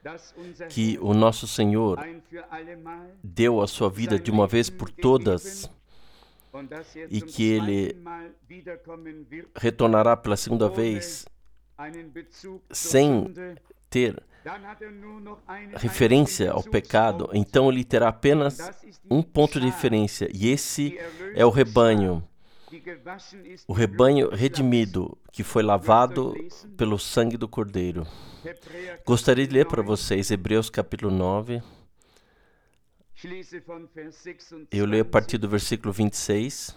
que o nosso Senhor deu a sua vida de uma vez por todas e que Ele retornará pela segunda vez sem ter referência ao pecado, então Ele terá apenas um ponto de referência, e esse é o rebanho redimido, que foi lavado pelo sangue do Cordeiro. Gostaria de ler para vocês Hebreus capítulo 9. Eu leio a partir do versículo 26.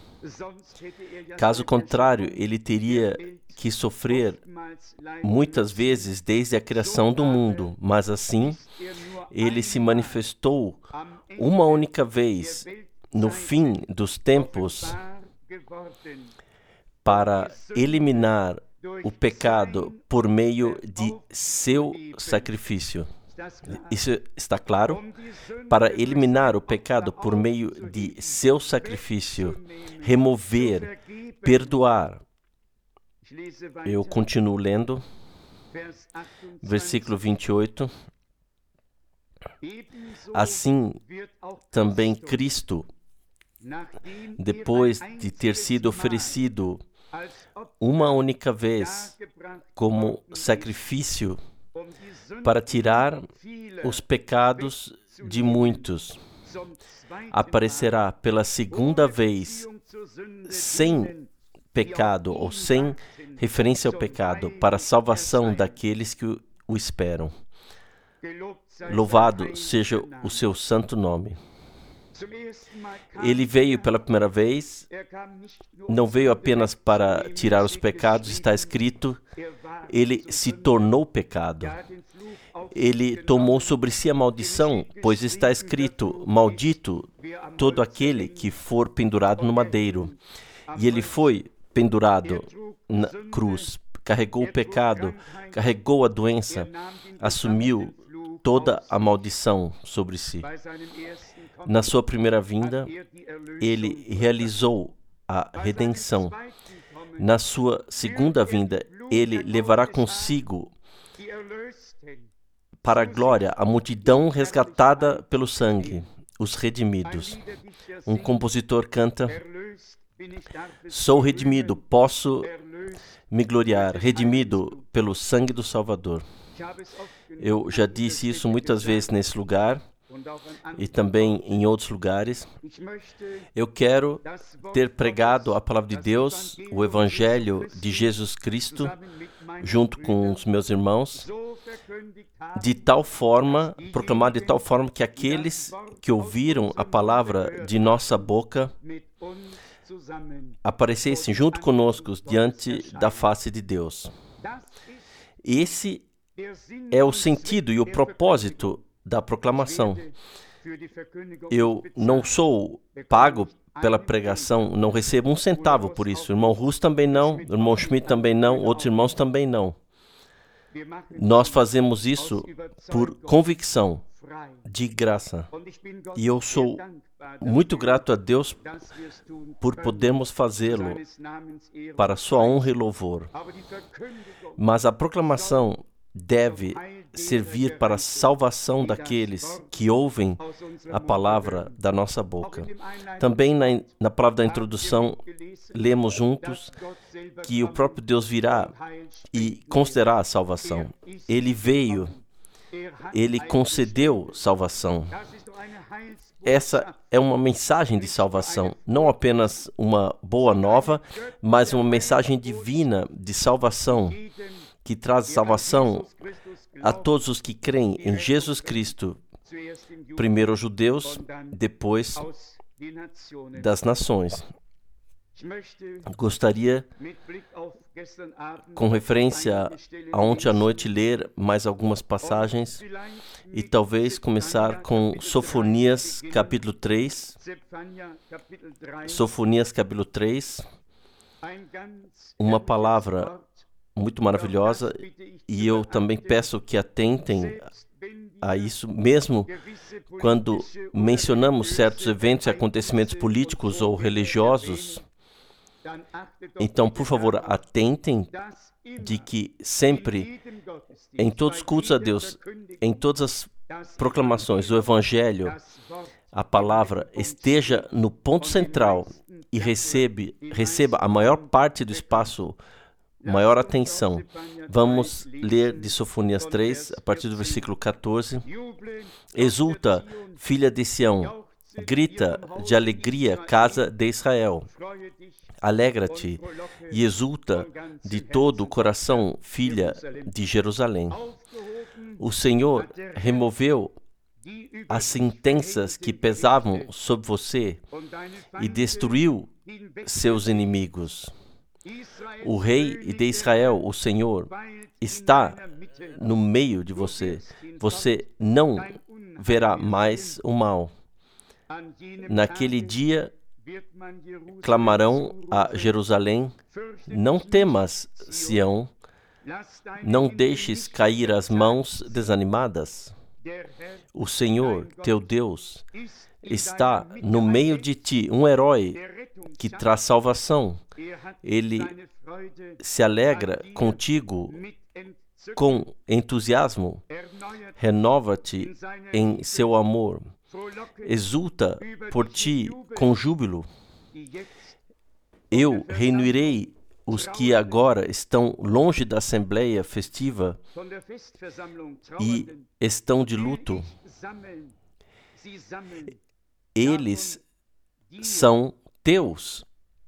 Caso contrário, ele teria que sofrer muitas vezes desde a criação do mundo, mas assim, ele se manifestou uma única vez no fim dos tempos para eliminar o pecado por meio de seu sacrifício. Isso está claro? Para eliminar o pecado por meio de seu sacrifício, remover, perdoar. Eu continuo lendo, versículo 28. Assim, também Cristo, depois de ter sido oferecido uma única vez como sacrifício para tirar os pecados de muitos, aparecerá pela segunda vez sem pecado ou sem referência ao pecado para a salvação daqueles que o esperam. Louvado seja o seu santo nome. Ele veio pela primeira vez, não veio apenas para tirar os pecados, está escrito, ele se tornou pecado. Ele tomou sobre si a maldição, pois está escrito, maldito todo aquele que for pendurado no madeiro. E ele foi pendurado na cruz, carregou o pecado, carregou a doença, assumiu toda a maldição sobre si. Na sua primeira vinda, ele realizou a redenção. Na sua segunda vinda, ele levará consigo para a glória a multidão resgatada pelo sangue, os redimidos. Um compositor canta: sou redimido, posso me gloriar, redimido pelo sangue do Salvador. Eu já disse isso muitas vezes nesse lugar e também em outros lugares. Eu quero ter pregado a palavra de Deus, o Evangelho de Jesus Cristo, junto com os meus irmãos, de tal forma, proclamar de tal forma que aqueles que ouviram a palavra de nossa boca aparecessem junto conosco diante da face de Deus. Esse é o sentido e o propósito da proclamação. Eu não sou pago pela pregação, não recebo um centavo por isso. O irmão Russo também não, o irmão Schmidt também não, outros irmãos também não. Nós fazemos isso por convicção, de graça. E eu sou muito grato a Deus por podermos fazê-lo para sua honra e louvor. Mas a proclamação deve servir para a salvação daqueles que ouvem a palavra da nossa boca. Também na palavra da introdução, lemos juntos que o próprio Deus virá e concederá a salvação. Ele veio, ele concedeu salvação. Essa é uma mensagem de salvação, não apenas uma boa nova, mas uma mensagem divina de salvação, que traz salvação a todos os que creem em Jesus Cristo, primeiro aos judeus, depois das nações. Gostaria, com referência a ontem à noite, ler mais algumas passagens e talvez começar com Sofonias capítulo 3. Sofonias capítulo 3, uma palavra muito maravilhosa, e eu também peço que atentem a isso, mesmo quando mencionamos certos eventos e acontecimentos políticos ou religiosos. Então, por favor, atentem de que sempre, em todos os cultos a Deus, em todas as proclamações do Evangelho, a palavra esteja no ponto central e receba a maior parte do espaço, maior atenção. Vamos ler de Sofonias 3, a partir do versículo 14. Exulta, filha de Sião, grita de alegria, casa de Israel. Alegra-te e exulta de todo o coração, filha de Jerusalém. O Senhor removeu as sentenças que pesavam sobre você e destruiu seus inimigos. O rei de Israel, o Senhor, está no meio de você. Você não verá mais o mal. Naquele dia, clamarão a Jerusalém: não temas, Sião, não deixes cair as mãos desanimadas. O Senhor, teu Deus, está no meio de ti, um herói que traz salvação. Ele se alegra contigo com entusiasmo. Renova-te em seu amor. Exulta por ti com júbilo. Eu reunirei os que agora estão longe da assembleia festiva e estão de luto. Eles são teus.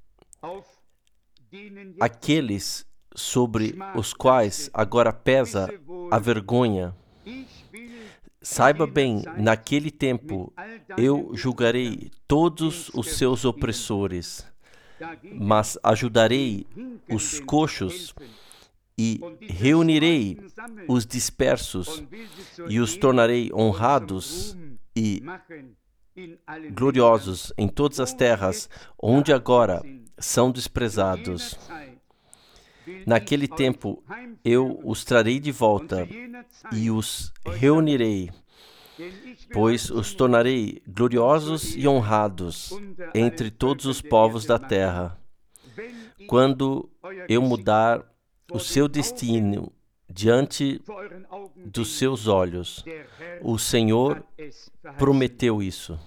Aqueles sobre os quais agora pesa a vergonha. Saiba bem, naquele tempo eu julgarei todos os seus opressores, mas ajudarei os coxos e reunirei os dispersos e os tornarei honrados e gloriosos em todas as terras, onde agora são desprezados. Naquele tempo eu os trarei de volta e os reunirei, pois os tornarei gloriosos e honrados entre todos os povos da terra. Quando eu mudar o seu destino diante dos seus olhos, o Senhor prometeu isso.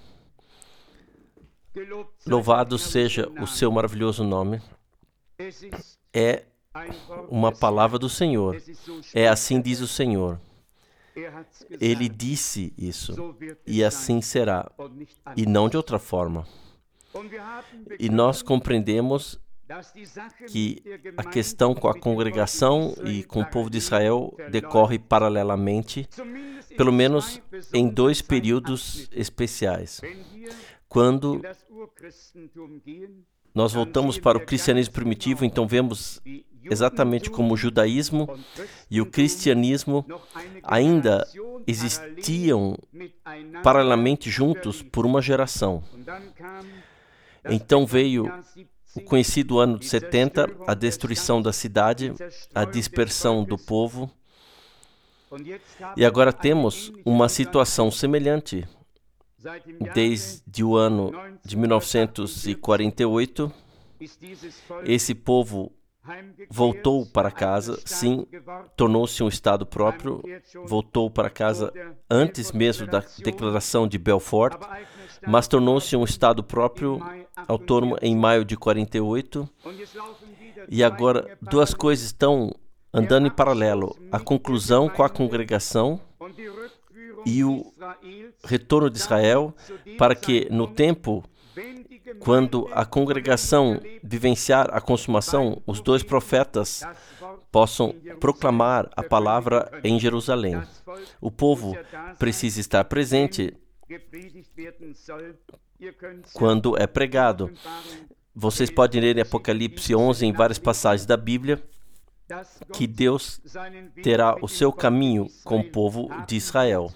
Louvado seja o seu maravilhoso nome. É uma palavra do Senhor. É assim diz o Senhor. Ele disse isso, e assim será, e não de outra forma. E nós compreendemos que a questão com a congregação e com o povo de Israel decorre paralelamente, pelo menos em dois períodos especiais. Quando nós voltamos para o cristianismo primitivo, então vemos exatamente como o judaísmo e o cristianismo ainda existiam paralelamente juntos por uma geração. Então veio o conhecido ano de 70, a destruição da cidade, a dispersão do povo. E agora temos uma situação semelhante. Desde o ano de 1948, esse povo voltou para casa, sim, tornou-se um estado próprio, voltou para casa antes mesmo da declaração de Belfort, mas tornou-se um estado próprio, autônomo, em maio de 48. E agora duas coisas estão andando em paralelo: a conclusão com a congregação e o retorno de Israel, para que no tempo, quando a congregação vivenciar a consumação, os dois profetas possam proclamar a palavra em Jerusalém. O povo precisa estar presente quando é pregado. Vocês podem ler em Apocalipse 11, em várias passagens da Bíblia, que Deus terá o seu caminho com o povo de Israel.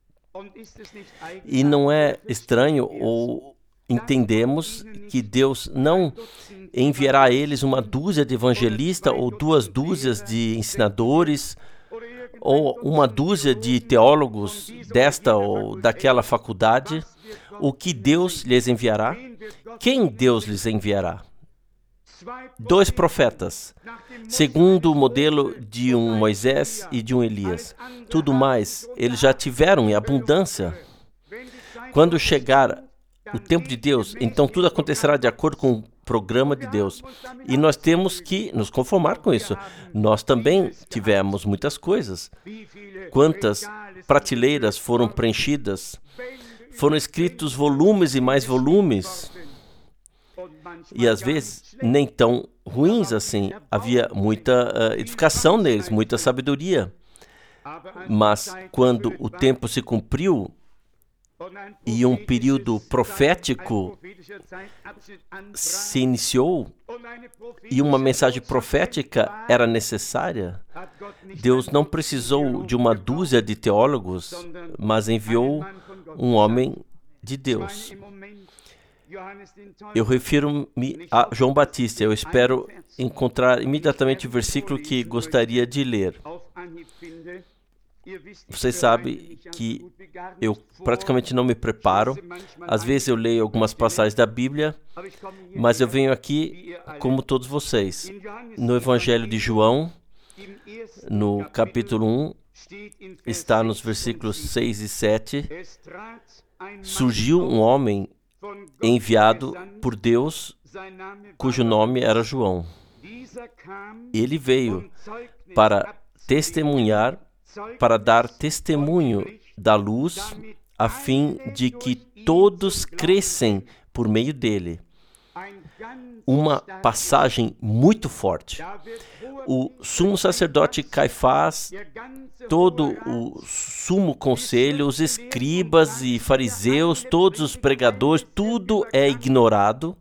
E não é estranho ou entendemos que Deus não enviará a eles uma dúzia de evangelistas ou duas dúzias de ensinadores ou uma dúzia de teólogos desta ou daquela faculdade. O que Deus lhes enviará? Quem Deus lhes enviará? 2 profetas, segundo o modelo de um Moisés e de um Elias. Tudo mais, eles já tiveram em abundância. Quando chegar o tempo de Deus, então tudo acontecerá de acordo com o programa de Deus. E nós temos que nos conformar com isso. Nós também tivemos muitas coisas. Quantas prateleiras foram preenchidas? Foram escritos volumes e mais volumes. E às vezes nem tão ruins assim. Havia muita edificação neles, muita sabedoria. Mas quando o tempo se cumpriu e um período profético se iniciou e uma mensagem profética era necessária, Deus não precisou de uma dúzia de teólogos, mas enviou um homem de Deus. Eu refiro-me a João Batista. Eu espero encontrar imediatamente o versículo que gostaria de ler. Vocês sabem que eu praticamente não me preparo. Às vezes eu leio algumas passagens da Bíblia, mas eu venho aqui como todos vocês. No Evangelho de João, no capítulo 1, está nos versículos 6 e 7, surgiu um homem enviado por Deus, cujo nome era João. Ele veio para testemunhar, para dar testemunho da luz, a fim de que todos crescem por meio dele. Uma passagem muito forte. O sumo sacerdote Caifás, todo o sumo conselho, os escribas e fariseus, todos os pregadores, tudo é ignorado.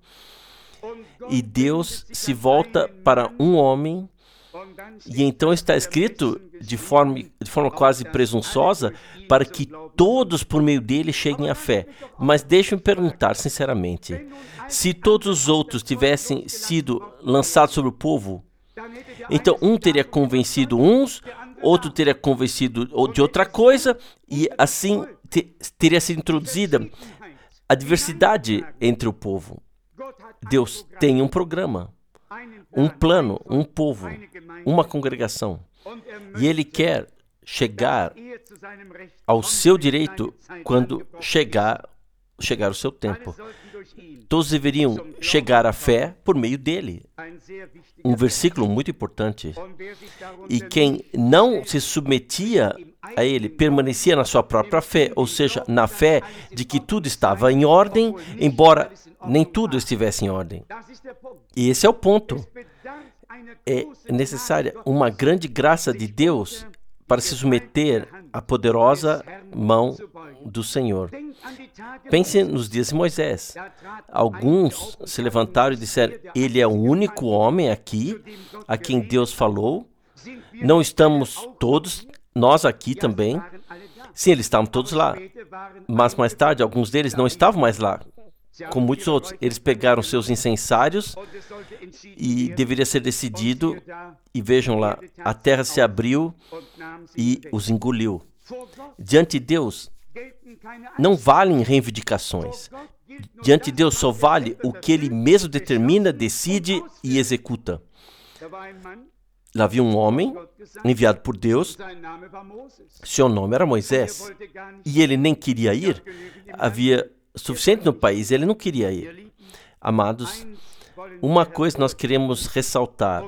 E Deus se volta para um homem. E então está escrito de forma quase presunçosa, para que todos por meio dele cheguem à fé. Mas deixe-me perguntar sinceramente, se todos os outros tivessem sido lançados sobre o povo, então um teria convencido uns, outro teria convencido de outra coisa, e assim teria sido introduzida a diversidade entre o povo. Deus tem um programa, um plano, um povo, uma congregação. E Ele quer chegar ao seu direito quando chegar o seu tempo. Todos deveriam chegar à fé por meio dele. Um versículo muito importante. E quem não se submetia a ele, permanecia na sua própria fé, ou seja, na fé de que tudo estava em ordem, embora nem tudo estivesse em ordem. E esse é o ponto. É necessária uma grande graça de Deus para se submeter à poderosa mão do Senhor. Pense nos dias de Moisés. Alguns se levantaram e disseram: ele é o único homem aqui a quem Deus falou. Não estamos todos, nós aqui também? Sim, eles estavam todos lá. Mas mais tarde, alguns deles não estavam mais lá. Como muitos outros, eles pegaram seus incensários e deveria ser decidido, e vejam lá, a terra se abriu e os engoliu. Diante de Deus, não valem reivindicações. Diante de Deus só vale o que Ele mesmo determina, decide e executa. Lá havia um homem enviado por Deus, seu nome era Moisés, e ele nem queria ir. Havia suficiente no país, ele não queria ir. Amados, uma coisa nós queremos ressaltar,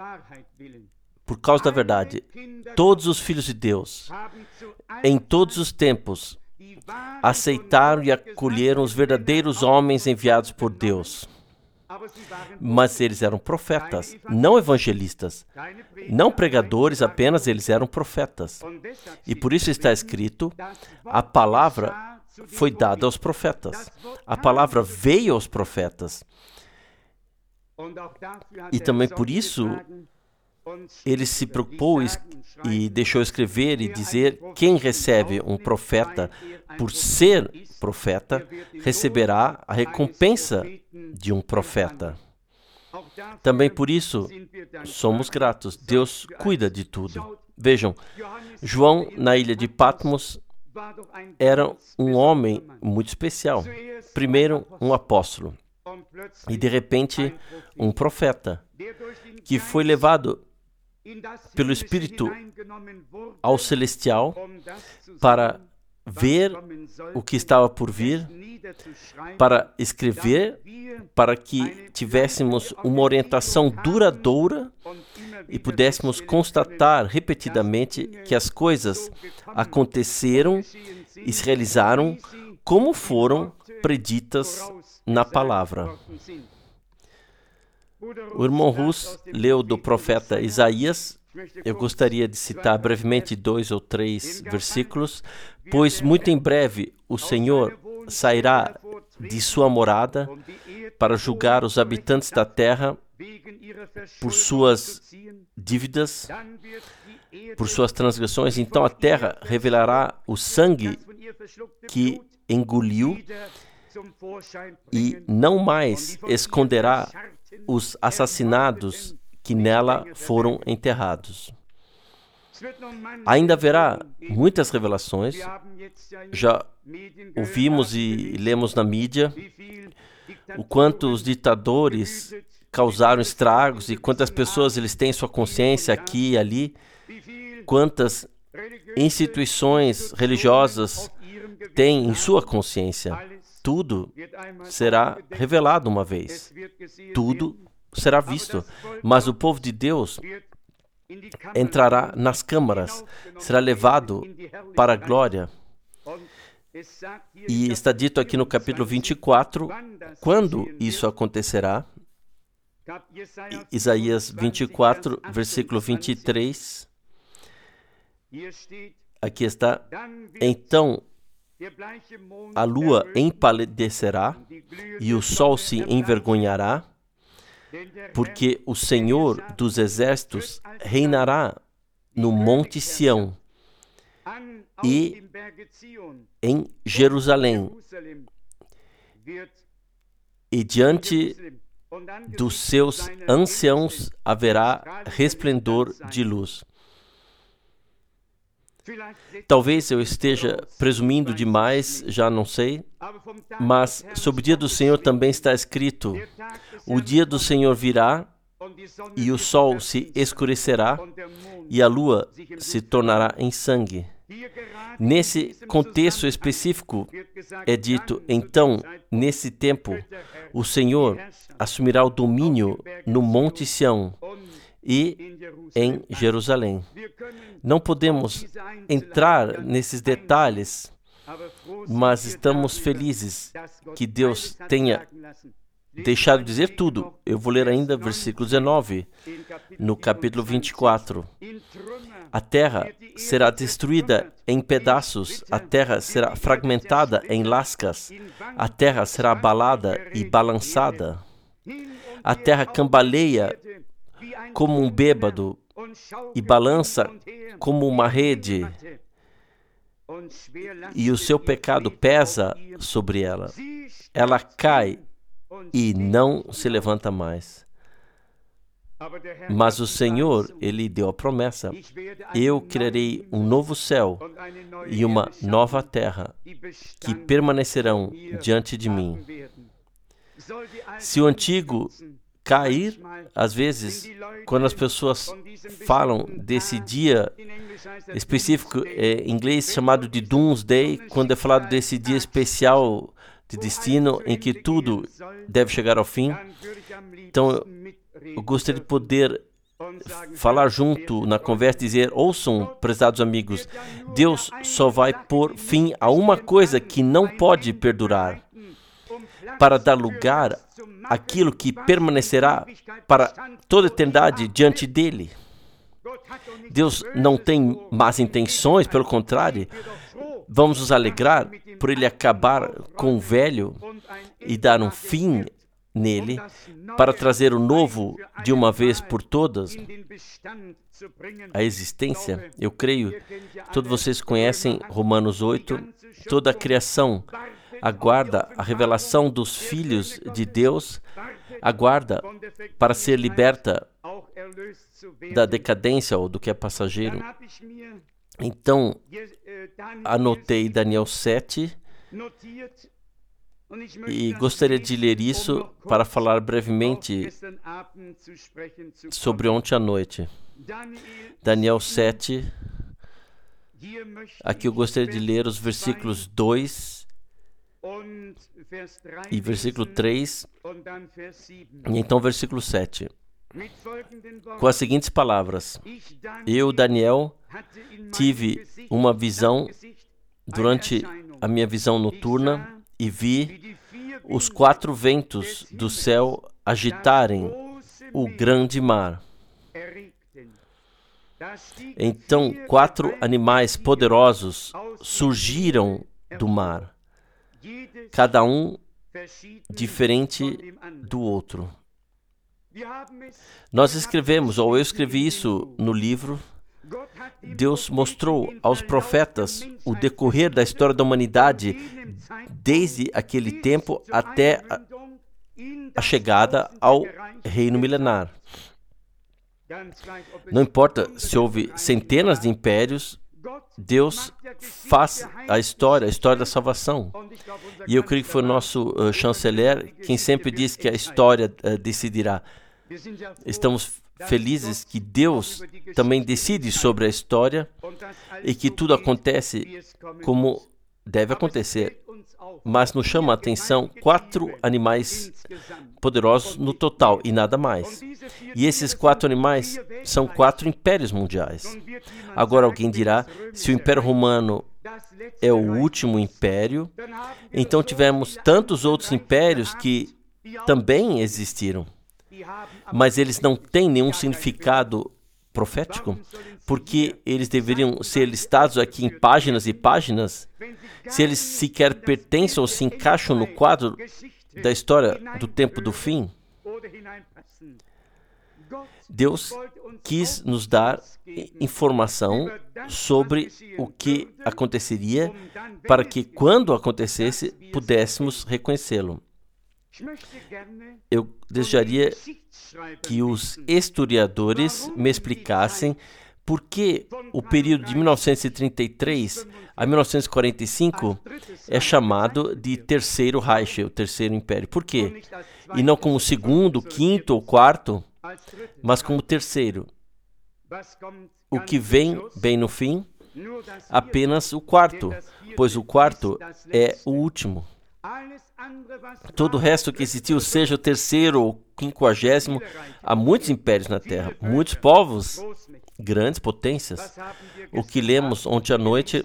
por causa da verdade: todos os filhos de Deus, em todos os tempos, aceitaram e acolheram os verdadeiros homens enviados por Deus. Mas eles eram profetas, não evangelistas, não pregadores apenas, eles eram profetas. E por isso está escrito: a palavra foi dada aos profetas. A palavra veio aos profetas. E também por isso ele se preocupou e deixou escrever e dizer: quem recebe um profeta por ser profeta, receberá a recompensa de um profeta. Também por isso somos gratos. Deus cuida de tudo. Vejam, João, na ilha de Patmos, era um homem muito especial. Primeiro, um apóstolo. E de repente, um profeta que foi levado pelo Espírito ao celestial para ver o que estava por vir, para escrever, para que tivéssemos uma orientação duradoura e pudéssemos constatar repetidamente que as coisas aconteceram e se realizaram como foram preditas na palavra. O irmão Rus leu do profeta Isaías. Eu gostaria de citar brevemente 2 ou 3 versículos. Pois muito em breve o Senhor sairá de sua morada para julgar os habitantes da terra por suas dívidas, por suas transgressões. Então a terra revelará o sangue que engoliu e não mais esconderá os assassinados que nela foram enterrados. Ainda haverá muitas revelações. Já ouvimos e lemos na mídia o quanto os ditadores causaram estragos e quantas pessoas eles têm em sua consciência aqui e ali, quantas instituições religiosas têm em sua consciência. Tudo será revelado uma vez. Tudo será visto. Mas o povo de Deus entrará nas câmaras, será levado para a glória. E está dito aqui no capítulo 24, quando isso acontecerá. Isaías 24, versículo 23. Aqui está. Então a lua empalidecerá e o sol se envergonhará, porque o Senhor dos exércitos reinará no Monte Sião e em Jerusalém, e diante dos seus anciãos haverá resplendor de luz. Talvez eu esteja presumindo demais, já não sei, mas sobre o dia do Senhor também está escrito: o dia do Senhor virá e o sol se escurecerá e a lua se tornará em sangue. Nesse contexto específico é dito: então, nesse tempo, o Senhor assumirá o domínio no Monte Sião e em Jerusalém. Não podemos entrar nesses detalhes, mas estamos felizes que Deus tenha deixado dizer tudo. Eu vou ler ainda versículo 19, no capítulo 24. A terra será destruída em pedaços, a terra será fragmentada em lascas, a terra será abalada e balançada. A terra cambaleia como um bêbado e balança como uma rede, e o seu pecado pesa sobre ela. Ela cai e não se levanta mais. Mas o Senhor, Ele deu a promessa: eu criarei um novo céu e uma nova terra que permanecerão diante de mim. Se o antigo cair, às vezes, quando as pessoas falam desse dia específico, em inglês chamado de Doomsday, quando é falado desse dia especial de destino em que tudo deve chegar ao fim, então eu gostaria de poder falar junto na conversa e dizer: ouçam, prezados amigos, Deus só vai pôr fim a uma coisa que não pode perdurar, para dar lugar àquilo que permanecerá para toda a eternidade diante dele. Deus não tem más intenções, pelo contrário, vamos nos alegrar por ele acabar com o velho e dar um fim nele, para trazer o novo de uma vez por todas à existência. Eu creio que todos vocês conhecem Romanos 8, toda a criação aguarda a revelação dos filhos de Deus, aguarda para ser liberta da decadência ou do que é passageiro. Então, anotei Daniel 7, E gostaria de ler isso para falar brevemente sobre ontem à noite. Daniel 7. Aqui eu gostaria de ler os versículos 2 e versículo 3, e então versículo 7. Com as seguintes palavras: Eu, Daniel, tive uma visão durante a minha visão noturna e vi os 4 ventos do céu agitarem o grande mar. Então 4 animais poderosos surgiram do mar, cada um diferente do outro. Nós escrevemos, ou eu escrevi isso no livro. Deus mostrou aos profetas o decorrer da história da humanidade desde aquele tempo até a chegada ao reino milenar. Não importa se houve centenas de impérios, Deus faz a história da salvação. E eu creio que foi o nosso chanceler quem sempre diz que a história decidirá. Estamos felizes que Deus também decide sobre a história e que tudo acontece como deve acontecer. Mas nos chama a atenção 4 animais poderosos no total e nada mais. E esses 4 animais são 4 impérios mundiais. Agora alguém dirá, se o Império Romano é o último império, então tivemos tantos outros impérios que também existiram. Mas eles não têm nenhum significado profético, porque eles deveriam ser listados aqui em páginas e páginas, se eles sequer pertencem ou se encaixam no quadro da história do tempo do fim. Deus quis nos dar informação sobre o que aconteceria para que, quando acontecesse, pudéssemos reconhecê-lo. Eu desejaria que os historiadores me explicassem por que o período de 1933 a 1945 é chamado de Terceiro Reich, o Terceiro Império. Por quê? E não como segundo, quinto ou quarto, mas como terceiro. O que vem bem no fim? Apenas o quarto, pois o quarto é o último. Todo o resto que existiu, seja o terceiro ou 50º, há muitos impérios na Terra, muitos povos, grandes potências. O que lemos ontem à noite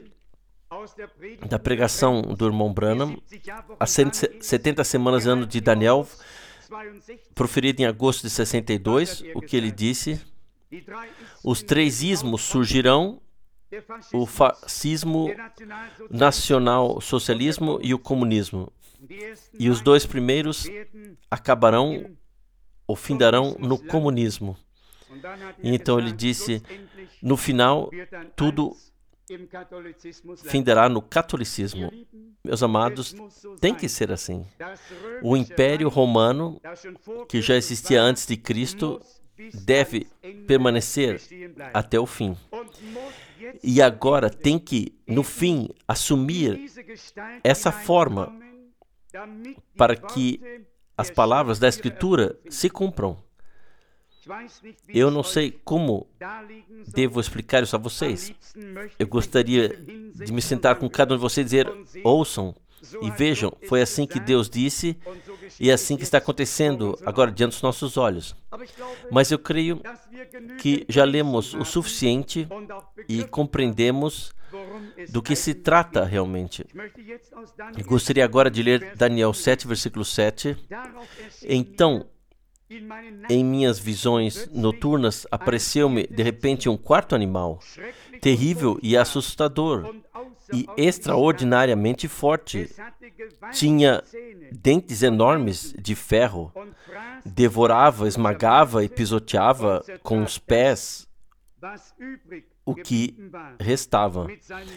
da pregação do irmão Branham, as 70 semanas ano de Daniel, proferido em agosto de 62, o que ele disse: os 3 ismos surgirão, o fascismo, nacional-socialismo e o comunismo. E os 2 primeiros acabarão ou findarão no comunismo. E então ele disse, no final, tudo findará no catolicismo. Meus amados, tem que ser assim. O Império Romano, que já existia antes de Cristo, deve permanecer até o fim. E agora tem que, no fim, assumir essa forma para que as palavras da Escritura se cumpram. Eu não sei como devo explicar isso a vocês. Eu gostaria de me sentar com cada um de vocês e dizer, ouçam e vejam, foi assim que Deus disse e é assim que está acontecendo agora diante dos nossos olhos. Mas eu creio que já lemos o suficiente e compreendemos do que se trata realmente. Eu gostaria agora de ler Daniel 7, versículo 7. Então, em minhas visões noturnas, apareceu-me de repente um 4º animal, terrível e assustador, e extraordinariamente forte. Tinha dentes enormes de ferro, devorava, esmagava e pisoteava com os pés o que restava.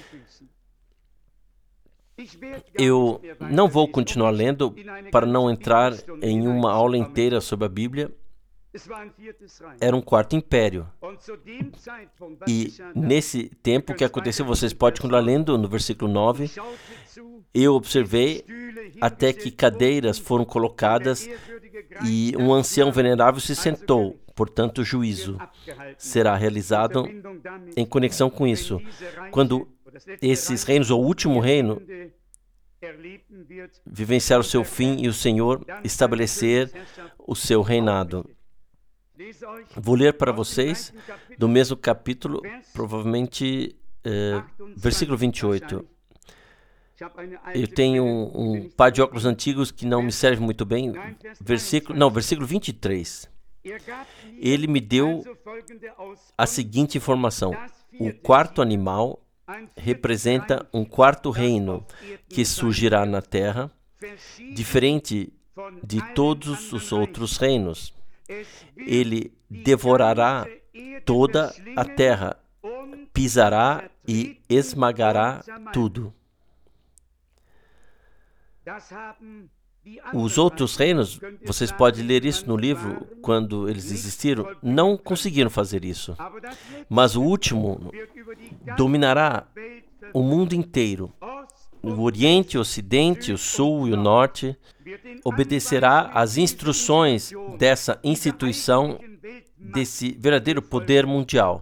Eu não vou continuar lendo para não entrar em uma aula inteira sobre a Bíblia, era um quarto império. E nesse tempo, o que aconteceu, vocês podem continuar lendo no versículo 9, eu observei até que cadeiras foram colocadas e um ancião venerável se sentou. Portanto, o juízo será realizado em conexão com isso. Quando esses reinos, ou o último reino, vivenciar o seu fim e o Senhor estabelecer o seu reinado. Vou ler para vocês do mesmo capítulo, provavelmente versículo 28. Eu tenho um par de óculos antigos que não me serve muito bem. Versículo 23. Ele me deu a seguinte informação: o quarto animal representa um quarto reino que surgirá na terra, diferente de todos os outros reinos. Ele devorará toda a terra, pisará e esmagará tudo. Os outros reinos, vocês podem ler isso no livro, quando eles existiram, não conseguiram fazer isso. Mas o último dominará o mundo inteiro. O Oriente, o Ocidente, o Sul e o Norte obedecerá às instruções dessa instituição, desse verdadeiro poder mundial.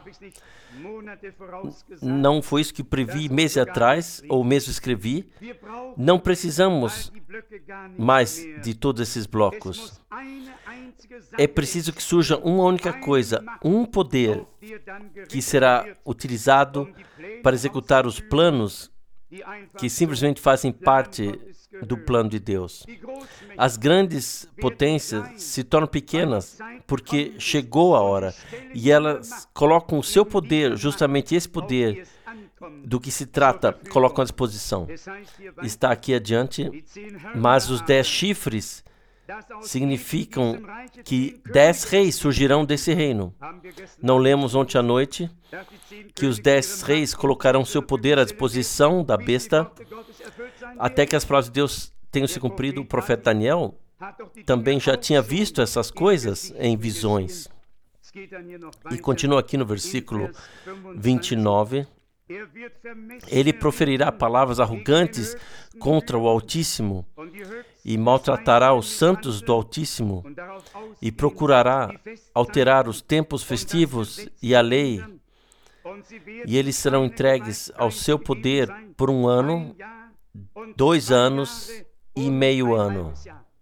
Não foi isso que previ meses atrás, ou mesmo escrevi. Não precisamos mais de todos esses blocos. É preciso que surja uma única coisa, um poder que será utilizado para executar os planos que simplesmente fazem parte do plano de Deus. As grandes potências se tornam pequenas porque chegou a hora e elas colocam o seu poder, justamente esse poder do que se trata, colocam à disposição. Está aqui adiante, mas os 10 chifres significam que 10 reis surgirão desse reino. Não lemos ontem à noite que os 10 reis colocarão seu poder à disposição da besta até que as palavras de Deus tenham se cumprido. O profeta Daniel também já tinha visto essas coisas em visões. E continua aqui no versículo 29. Ele proferirá palavras arrogantes contra o Altíssimo e maltratará os santos do Altíssimo e procurará alterar os tempos festivos e a lei, e eles serão entregues ao seu poder por 1 ano, 2 anos e meio ano.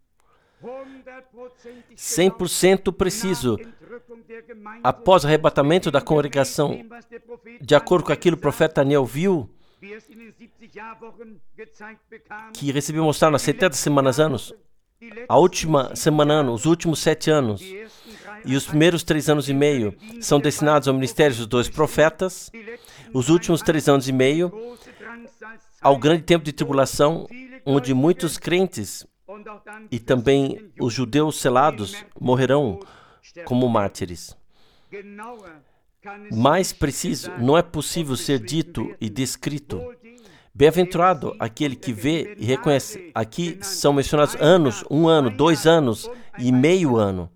100% preciso. Após o arrebatamento da congregação, de acordo com aquilo que o profeta Daniel viu, que recebeu mostrar nas 70 semanas anos, a última semana ano, os últimos 7 anos e os primeiros 3 anos e meio são destinados ao ministério dos 2 profetas, os últimos 3 anos e meio ao grande tempo de tribulação, onde muitos crentes e também os judeus selados morrerão como mártires. Mais preciso, não é possível ser dito e descrito. Bem-aventurado aquele que vê e reconhece. Aqui são mencionados anos, 1 ano, 2 anos e meio ano.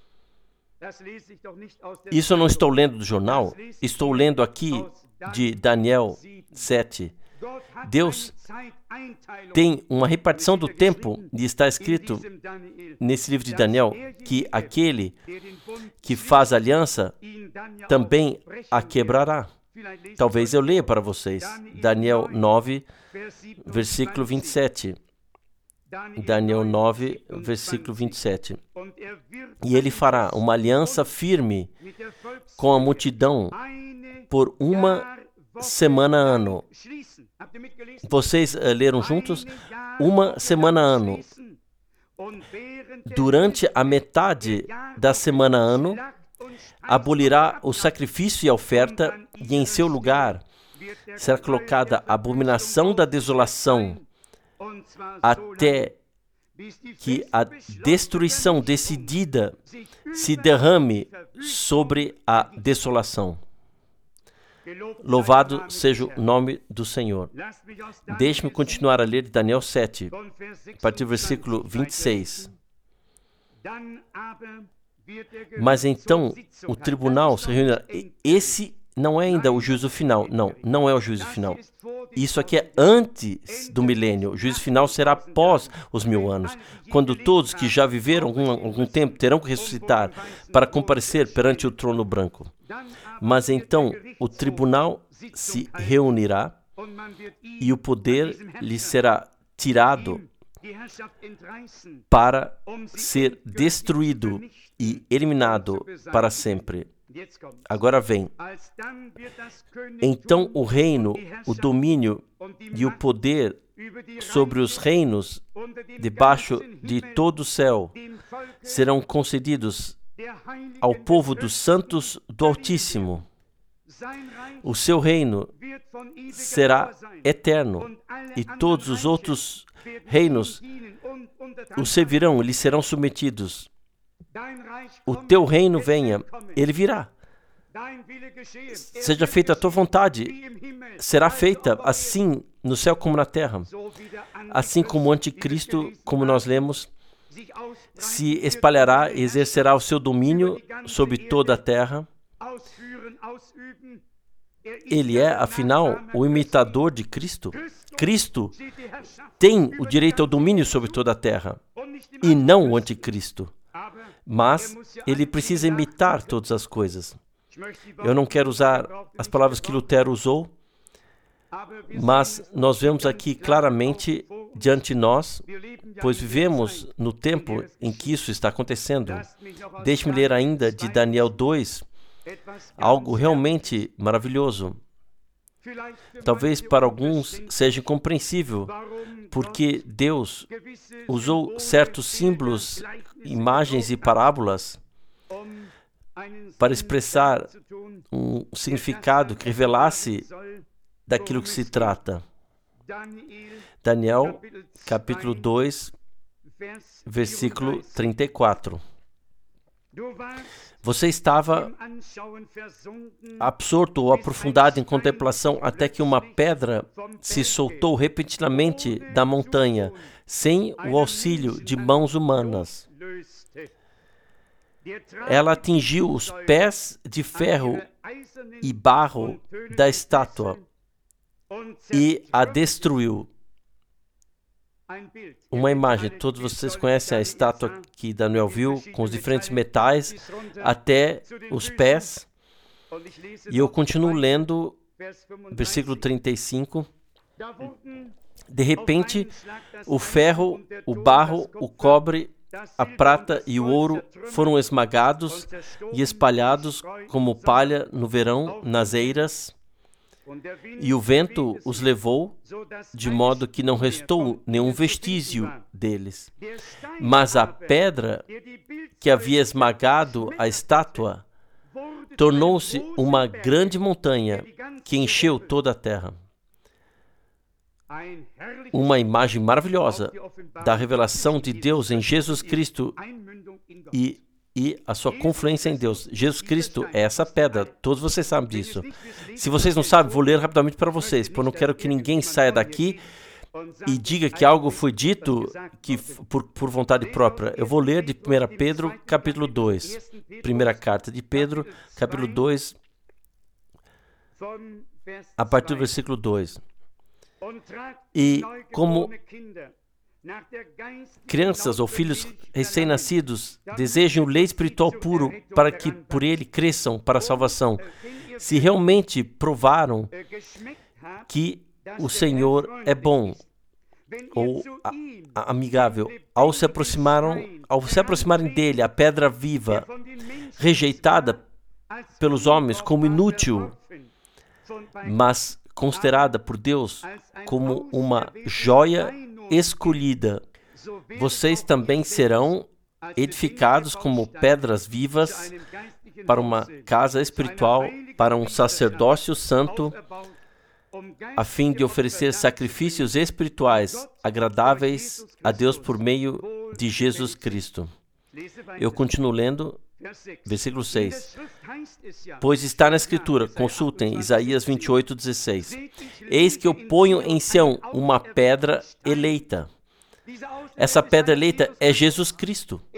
Isso eu não estou lendo do jornal, estou lendo aqui de Daniel 7. Deus tem uma repartição do tempo, e está escrito nesse livro de Daniel que aquele que faz aliança também a quebrará. Talvez eu leia para vocês. Daniel 9, versículo 27. Daniel 9, versículo 27. E ele fará uma aliança firme com a multidão por 1 semana ano. Vocês leram juntos? 1 semana ano. Durante a metade da semana ano, abolirá o sacrifício e a oferta, e em seu lugar será colocada a abominação da desolação, até que a destruição decidida se derrame sobre a desolação. Louvado seja o nome do Senhor. Deixe-me continuar a ler de Daniel 7, a partir do versículo 26. Mas então o tribunal se reunirá. Esse não é ainda o juízo final. Não, não é o juízo final. Isso aqui é antes do milênio. O juízo final será após os 1000 anos, quando todos que já viveram algum tempo terão que ressuscitar para comparecer perante o trono branco. Mas então o tribunal se reunirá e o poder lhe será tirado para ser destruído e eliminado para sempre. Agora vem. Então o reino, o domínio e o poder sobre os reinos debaixo de todo o céu serão concedidos ao povo dos santos do Altíssimo. O seu reino será eterno e todos os outros reinos o servirão e lhe serão submetidos. O teu reino venha, ele virá. Seja feita a tua vontade, será feita assim no céu como na terra. Assim como o anticristo, como nós lemos, se espalhará e exercerá o seu domínio sobre toda a terra. Ele é, afinal, o imitador de Cristo. Cristo tem o direito ao domínio sobre toda a terra, e não o anticristo. Mas ele precisa imitar todas as coisas. Eu não quero usar as palavras que Lutero usou, mas nós vemos aqui claramente diante de nós, pois vivemos no tempo em que isso está acontecendo. Deixe-me ler ainda de Daniel 2, algo realmente maravilhoso. Talvez para alguns seja incompreensível, porque Deus usou certos símbolos, imagens e parábolas para expressar um significado que revelasse daquilo que se trata. Daniel, capítulo 2, versículo 34. Você estava absorto ou aprofundado em contemplação até que uma pedra se soltou repentinamente da montanha, sem o auxílio de mãos humanas. Ela atingiu os pés de ferro e barro da estátua e a destruiu. Uma imagem, todos vocês conhecem a estátua que Daniel viu, com os diferentes metais até os pés. E eu continuo lendo, versículo 35. De repente, o ferro, o barro, o cobre, a prata e o ouro foram esmagados e espalhados como palha no verão nas eiras. E o vento os levou, de modo que não restou nenhum vestígio deles. Mas a pedra que havia esmagado a estátua tornou-se uma grande montanha que encheu toda a terra. Uma imagem maravilhosa da revelação de Deus em Jesus Cristo e a sua confluência em Deus. Jesus Cristo é essa pedra. Todos vocês sabem disso. Se vocês não sabem, vou ler rapidamente para vocês, porque eu não quero que ninguém saia daqui e diga que algo foi dito que por vontade própria. Eu vou ler de 1 Pedro, capítulo 2. Primeira carta de Pedro, capítulo 2, a partir do versículo 2. E como crianças ou filhos recém-nascidos desejem o leite espiritual puro para que por ele cresçam para a salvação. Se realmente provaram que o Senhor é bom ou amigável, ao se aproximarem dele, a pedra viva, rejeitada pelos homens como inútil, mas considerada por Deus como uma joia escolhida, vocês também serão edificados como pedras vivas para uma casa espiritual, para um sacerdócio santo, a fim de oferecer sacrifícios espirituais agradáveis a Deus por meio de Jesus Cristo. Eu continuo lendo, versículo 6. Pois está na Escritura, consultem Isaías 28:16. Eis que eu ponho em Sião uma pedra eleita. Essa pedra eleita é Jesus Cristo.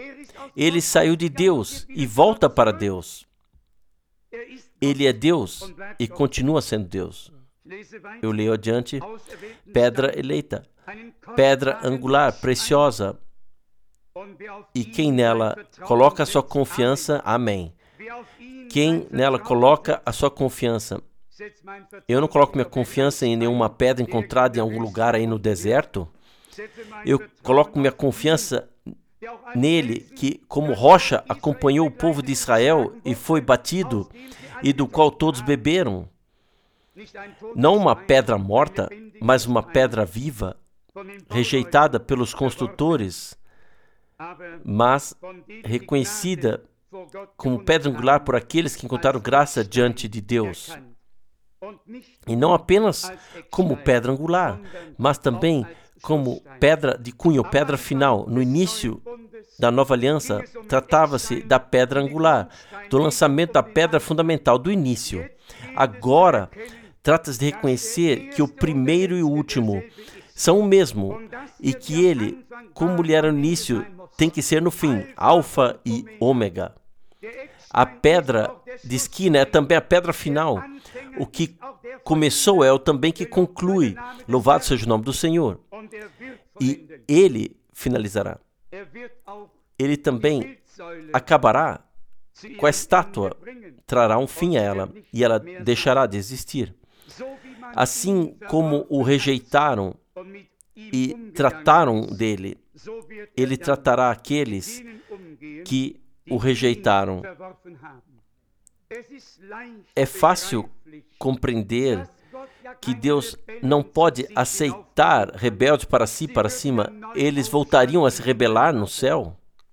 Ele saiu de Deus e volta para Deus. Ele é Deus e continua sendo Deus. Eu leio adiante. Pedra eleita, pedra angular, preciosa. E quem nela coloca a sua confiança, amém. Quem nela coloca a sua confiança. Eu não coloco minha confiança em nenhuma pedra encontrada em algum lugar aí no deserto. Eu coloco minha confiança nele, que como rocha acompanhou o povo de Israel e foi batido, e do qual todos beberam. Não uma pedra morta, mas uma pedra viva, rejeitada pelos construtores, mas reconhecida como pedra angular por aqueles que encontraram graça diante de Deus. E não apenas como pedra angular, mas também como pedra de cunho, pedra final. No início da nova aliança, tratava-se da pedra angular, do lançamento da pedra fundamental, do início. Agora, trata-se de reconhecer que o primeiro e o último são o mesmo, e que ele, como ele era no início, tem que ser no fim, alfa e ômega. A pedra de esquina é também a pedra final. O que começou é o também que conclui. Louvado seja o nome do Senhor. E ele finalizará. Ele também acabará com a estátua, trará um fim a ela, e ela deixará de existir. Assim como o rejeitaram e trataram dele, ele tratará aqueles que o rejeitaram. É fácil compreender que Deus não pode aceitar rebeldes para si, para cima. Eles voltariam a se rebelar no céu?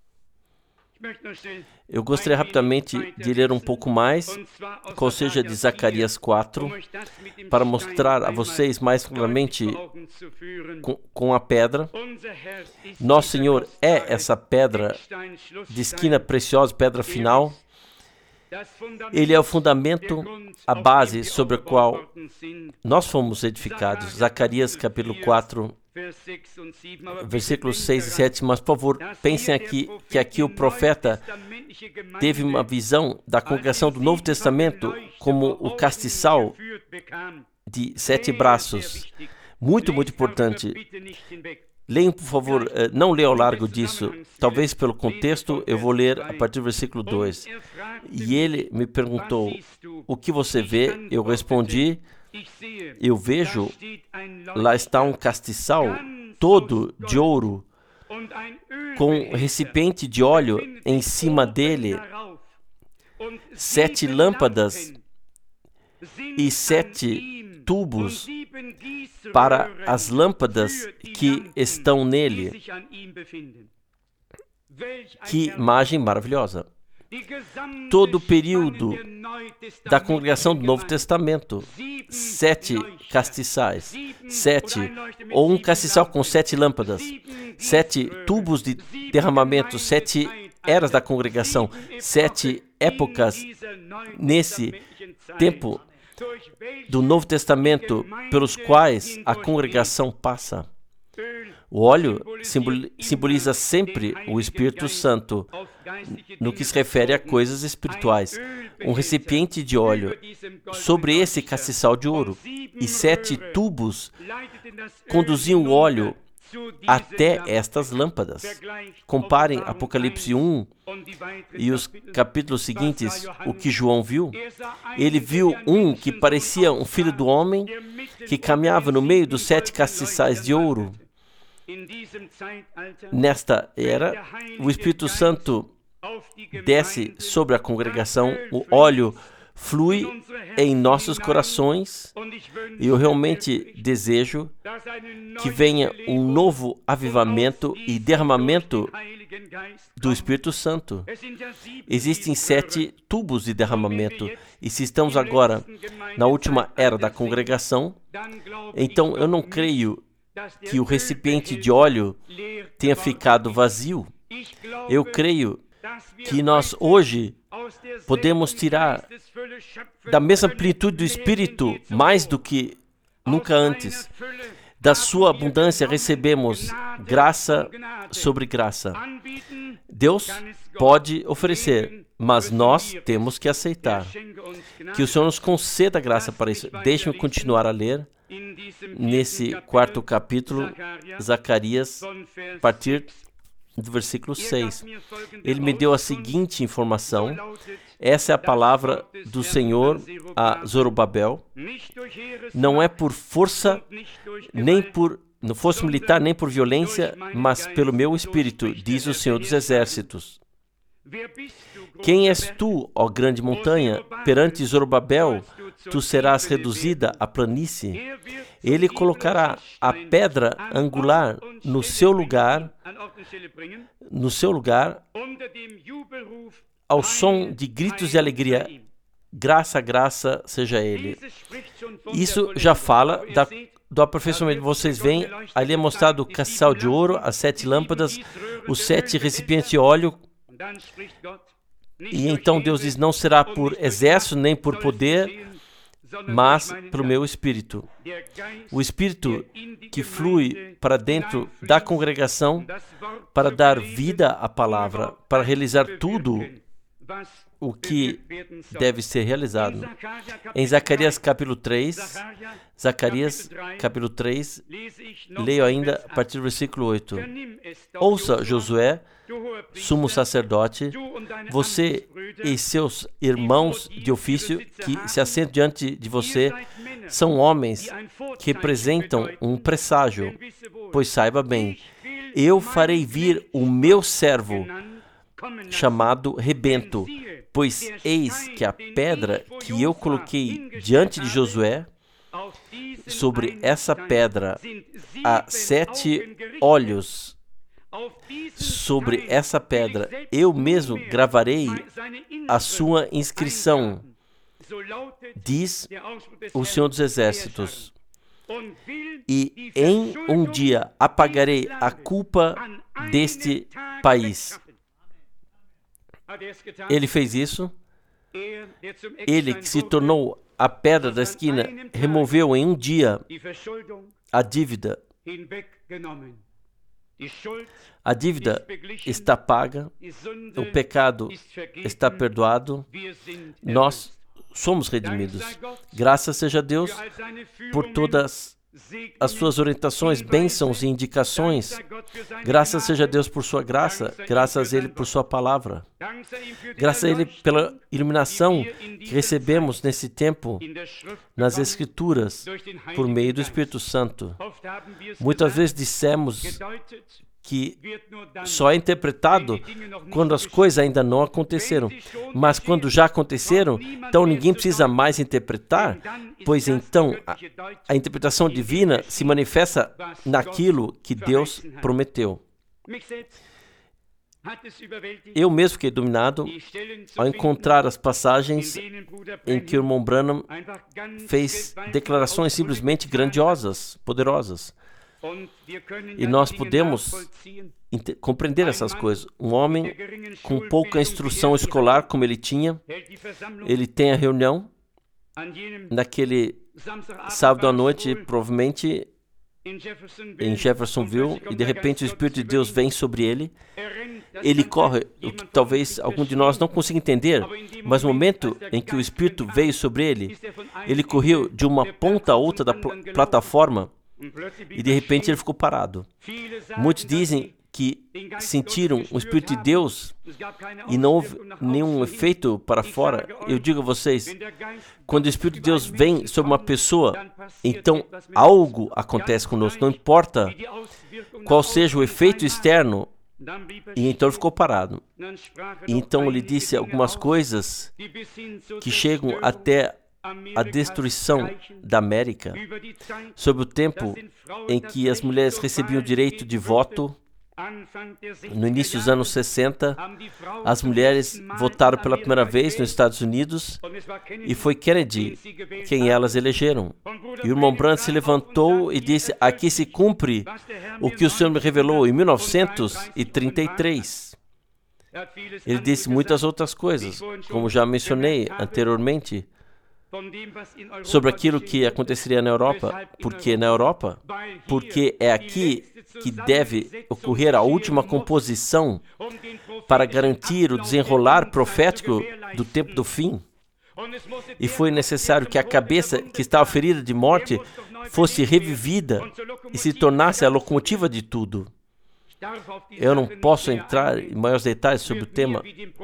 Eu gostaria rapidamente de ler um pouco mais, qual seja de Zacarias 4, para mostrar a vocês mais claramente com a pedra. Nosso Senhor é essa pedra de esquina preciosa, pedra final. Ele é o fundamento, a base sobre a qual nós fomos edificados. Zacarias capítulo 4, versículos 6 e 7. Mas, por favor, pensem aqui que aqui o profeta teve uma visão da congregação do Novo Testamento como o castiçal de 7 braços. Muito, muito importante. Leiam, por favor, não leia ao largo disso. Talvez pelo contexto, eu vou ler a partir do versículo 2. E ele me perguntou, o que você vê? Eu respondi, eu vejo, lá está um castiçal todo de ouro, com recipiente de óleo em cima dele, 7 lâmpadas e 7 tubos para as lâmpadas que estão nele. Que imagem maravilhosa! Todo o período da congregação do Novo Testamento, 7 castiçais, 7, ou um castiçal com 7 lâmpadas, 7 tubos de derramamento, 7 eras da congregação, 7 épocas nesse tempo do Novo Testamento pelos quais a congregação passa. O óleo simboliza sempre o Espírito Santo no que se refere a coisas espirituais. Um recipiente de óleo sobre esse castiçal de ouro e 7 tubos conduziam o óleo até estas lâmpadas. Comparem Apocalipse 1 e os capítulos seguintes, o que João viu. Ele viu um que parecia um filho do homem, que caminhava no meio dos 7 castiçais de ouro. Nesta era, o Espírito Santo desce sobre a congregação, o óleo flui em nossos corações, e eu realmente desejo que venha um novo avivamento e derramamento do Espírito Santo. Existem 7 tubos de derramamento, e se estamos agora na última era da congregação, então eu não creio que o recipiente de óleo tenha ficado vazio. Eu creio que nós hoje podemos tirar da mesma plenitude do Espírito, mais do que nunca antes, Da sua abundância recebemos graça sobre graça. Deus pode oferecer, mas nós temos que aceitar. Que o Senhor nos conceda graça para isso. Deixe-me continuar a ler nesse 4º capítulo, Zacarias, a partir do versículo 6. Ele me deu a seguinte informação. Essa é a palavra do Senhor a Zorobabel. Não é por força, nem por força militar, nem por violência, mas pelo meu espírito, diz o Senhor dos Exércitos. Quem és tu, ó grande montanha? Perante Zorobabel, tu serás reduzida a planície. Ele colocará a pedra angular no seu lugar, ao som de gritos de alegria. Graça, graça seja Ele. Isso já fala do aperfeiçoamento. Vocês veem, ali é mostrado o castiçal de ouro, as 7 lâmpadas, os 7 recipientes de óleo. E então Deus diz, não será por exército, nem por poder, mas pelo meu Espírito. O Espírito que flui para dentro da congregação para dar vida à palavra, para realizar tudo o que deve ser realizado. Em Zacarias capítulo 3, leio ainda a partir do versículo 8. Ouça, Josué, sumo sacerdote, você e seus irmãos de ofício que se assentam diante de você são homens que representam um presságio, pois saiba bem, eu farei vir o meu servo, chamado Rebento, pois eis que a pedra que eu coloquei diante de Josué, sobre essa pedra há 7 olhos. Sobre essa pedra eu mesmo gravarei a sua inscrição, diz o Senhor dos Exércitos. E em um dia apagarei a culpa deste país. Ele fez isso. Ele que se tornou a pedra da esquina, removeu em um dia a dívida. A dívida está paga, o pecado está perdoado, nós somos redimidos. Graças seja a Deus por todas as suas orientações, bênçãos e indicações. Graças seja a Deus por sua graça, graças a Ele por sua palavra. Graças a Ele pela iluminação que recebemos nesse tempo nas Escrituras por meio do Espírito Santo. Muitas vezes dissemos que só é interpretado quando as coisas ainda não aconteceram. Mas quando já aconteceram, então ninguém precisa mais interpretar, pois então a interpretação divina se manifesta naquilo que Deus prometeu. Eu mesmo fiquei dominado ao encontrar as passagens em que o irmão Branham fez declarações simplesmente grandiosas, poderosas. E nós podemos compreender essas coisas. Um homem com pouca instrução escolar, como ele tinha, ele tem a reunião naquele sábado à noite, provavelmente em Jeffersonville, e de repente o Espírito de Deus vem sobre ele. Ele corre, o que talvez algum de nós não consiga entender, mas no momento em que o Espírito veio sobre ele, ele correu de uma ponta a outra da plataforma e de repente ele ficou parado. Muitos dizem que sentiram o Espírito de Deus e não houve nenhum efeito para fora. Eu digo a vocês, quando o Espírito de Deus vem sobre uma pessoa, então algo acontece conosco, não importa qual seja o efeito externo, e então ele ficou parado. E então ele disse algumas coisas que chegam até a destruição da América, sobre o tempo em que as mulheres recebiam o direito de voto. No início dos anos 60, as mulheres votaram pela primeira vez nos Estados Unidos e foi Kennedy quem elas elegeram. E o irmão Branham se levantou e disse, aqui se cumpre o que o Senhor me revelou em 1933. Ele disse muitas outras coisas, como já mencionei anteriormente. sobre aquilo que aconteceria na Europa, porque é aqui que deve ocorrer a última composição para garantir o desenrolar profético do tempo do fim. E foi necessário que a cabeça que estava ferida de morte fosse revivida e se tornasse a locomotiva de tudo. Eu não posso entrar em maiores detalhes sobre o tema.